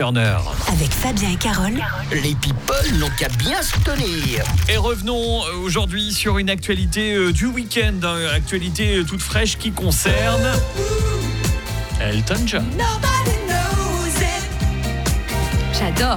Turner. Avec Fabien et Carole, Les people n'ont qu'à bien se tenir. Et revenons aujourd'hui sur une actualité du week-end, actualité toute fraîche qui concerne Elton John. J'adore.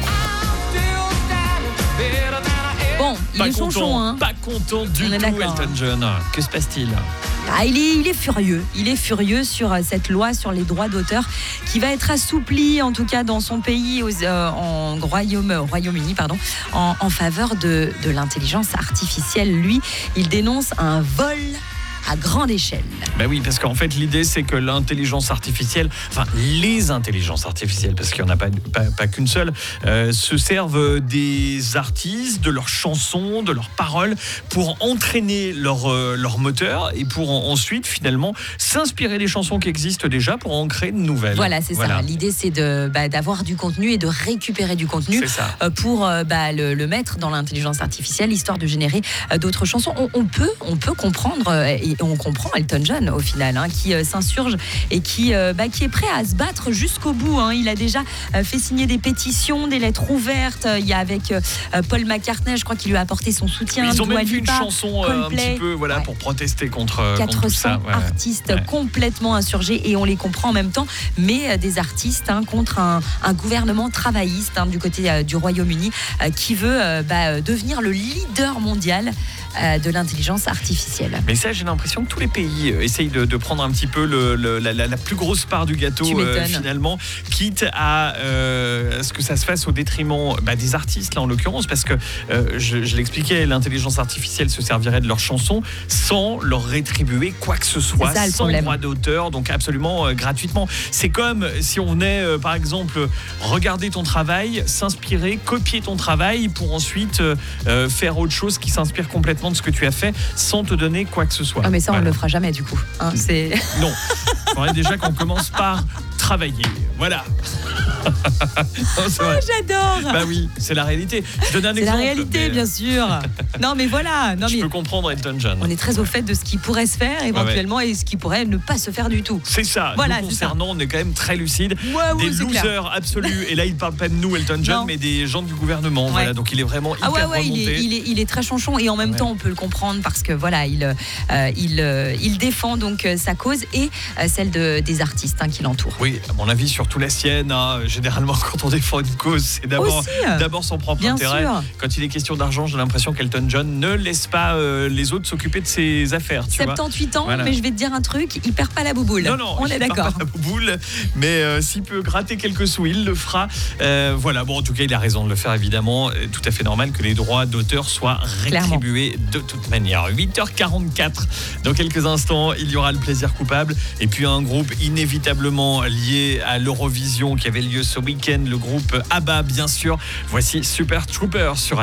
Bon, il est chonchon, hein. Pas content du tout, Elton John. Que se passe-t-il ? Il est furieux. Il est furieux sur cette loi sur les droits d'auteur qui va être assouplie, en tout cas dans son pays, au Royaume-Uni, en faveur de l'intelligence artificielle. Lui, il dénonce un vol à grande échelle. Ben oui, parce qu'en fait, l'idée, c'est que l'intelligence artificielle, les intelligences artificielles, parce qu'il n'y en a pas qu'une seule, se servent des artistes, de leurs chansons, de leurs paroles, pour entraîner leur moteur et pour ensuite, finalement, s'inspirer des chansons qui existent déjà pour en créer de nouvelles. Voilà, c'est ça. L'idée, c'est d'avoir du contenu et de récupérer du contenu pour le mettre dans l'intelligence artificielle, histoire de générer d'autres chansons. On peut comprendre et on comprend Elton John au final, qui s'insurge et qui est prêt à se battre jusqu'au bout. Il a déjà fait signer des pétitions, des lettres ouvertes. Il y a avec Paul McCartney, je crois qu'il lui a apporté son soutien. Ils ont même fait une chanson un petit peu pour protester contre 400 tout ça. artistes complètement insurgés, et on les comprend en même temps, mais des artistes contre un gouvernement travailliste du côté du Royaume-Uni qui veut devenir le leader mondial de l'intelligence artificielle. Mais ça, j'ai l'impression que tous les pays essayent de prendre un petit peu la plus grosse part du gâteau finalement, quitte à ce que ça se fasse au détriment des artistes, là en l'occurrence, parce que je l'expliquais, l'intelligence artificielle se servirait de leurs chansons sans leur rétribuer quoi que ce soit, sans droit d'auteur, donc absolument gratuitement. C'est comme si on venait par exemple regarder ton travail, s'inspirer, copier ton travail pour ensuite faire autre chose qui s'inspire complètement de ce que tu as fait sans te donner quoi que ce soit. Mais ça, on ne le fera jamais du coup. Non, il faudrait déjà qu'on commence par travailler. Voilà. J'adore. Bah oui, c'est la réalité. Je donne un exemple. C'est la réalité, bien sûr. Non, mais voilà. Je peux comprendre Elton John. On est très au fait de ce qui pourrait se faire éventuellement et ce qui pourrait ne pas se faire du tout. C'est ça. Voilà, nous concernant, on est quand même très lucide. Des losers absolus. Et là, il ne parle pas de nous, Elton John, mais des gens du gouvernement. Voilà, donc il est vraiment hyper remonté. Il est très chonchon, et en même temps, on peut le comprendre parce que il défend donc sa cause et celle des artistes qui l'entourent. Oui, à mon avis, surtout la sienne. Généralement, quand on défend une cause, c'est d'abord son propre intérêt. Sûr. Quand il est question d'argent, j'ai l'impression qu'Elton John ne laisse pas les autres s'occuper de ses affaires. 78 ans, mais je vais te dire un truc, il perd pas la bouboule. Non, on est d'accord. Perd pas la bouboule, mais s'il peut gratter quelques sous, il le fera. En tout cas, il a raison de le faire, évidemment. Tout à fait normal que les droits d'auteur soient rétribués de toute manière. 8h44. Dans quelques instants, il y aura le plaisir coupable. Et puis un groupe inévitablement lié à l'Eurovision qui avait lieu ce week-end, le groupe ABBA, bien sûr. Voici Super Troopers sur